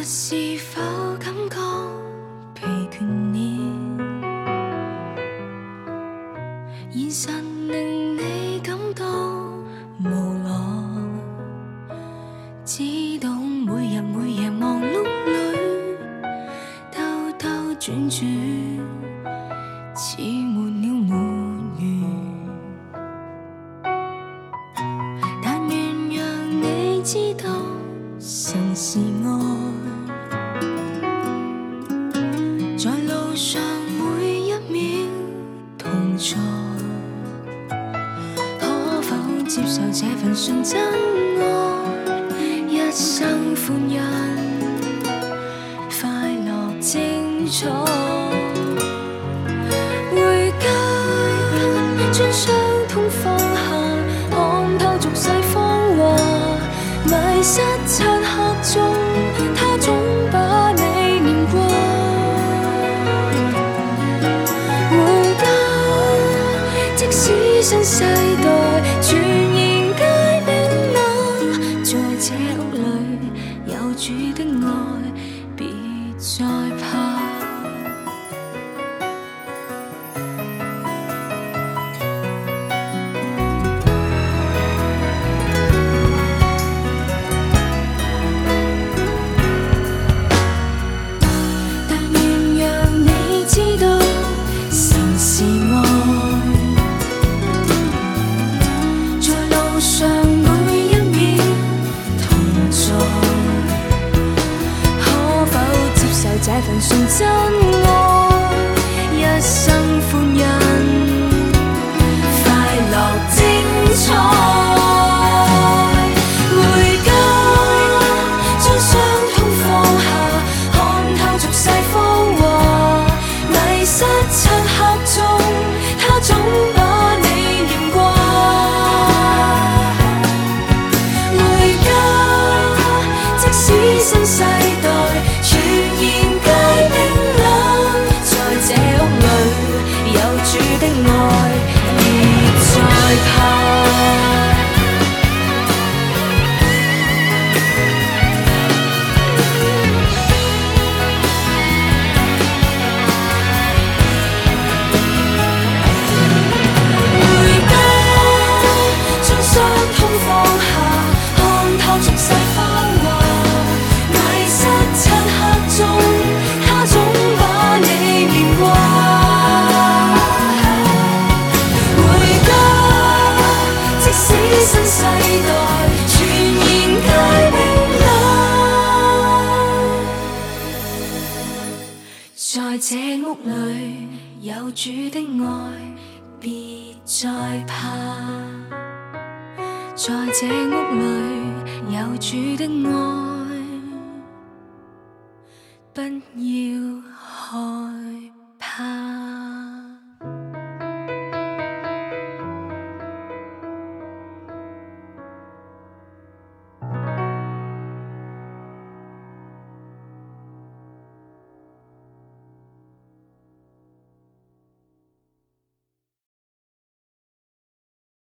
是否感覺疲倦了？現實令你感到無奈，知道每日每夜忙碌裏兜兜轉轉，似沒了沒完。但願讓你知道，神是愛。在路上每一秒同在，可否接受這份純真愛？一生歡欣，快樂精彩。回家將傷痛放下，看透俗世謊話，迷失漆黑中，他總把你念掛。回家，即使新世代全然皆冰冷，在這屋裏有主的愛，別再怕。這份純真愛，一生歡欣，快樂精彩。回家，將傷痛放下，看透俗世謊話，迷失漆黑中，他總把你念掛。回家，即使新世代全然主的愛，別再怕。回家，將傷痛放下，看透俗世謊話，迷失漆黑中，他總把你念掛。新世代全然皆冰冷，在這屋裏有主的愛，別再怕。在這屋裏有主的愛，不要害